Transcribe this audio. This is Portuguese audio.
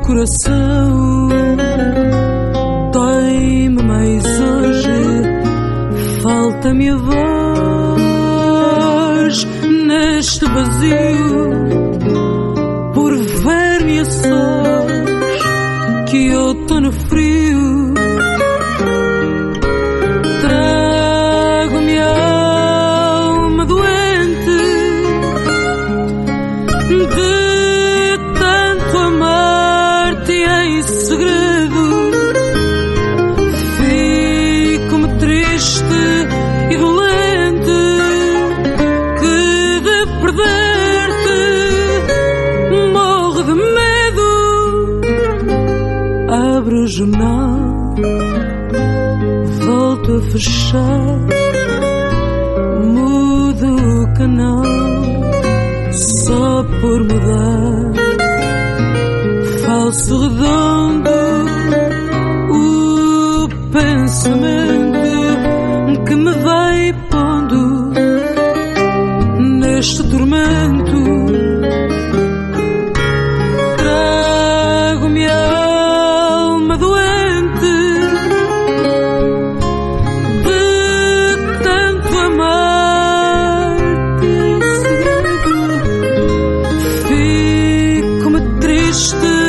coração dói-me mais hoje, falta-me a voz neste vazio, por ver-me a sós, que outono frio trago-me a alma doente de tanto amar-te em segredo. Fico-me triste e dolente que de perder-te morro de medo. Abro o jornal, volto a fechar, mudo o canal só por mudar. Falso redondo o pensamento que me vai pondo neste tormento. Trago-me a alma doente de tanto amar-te em segredo. Fico-me triste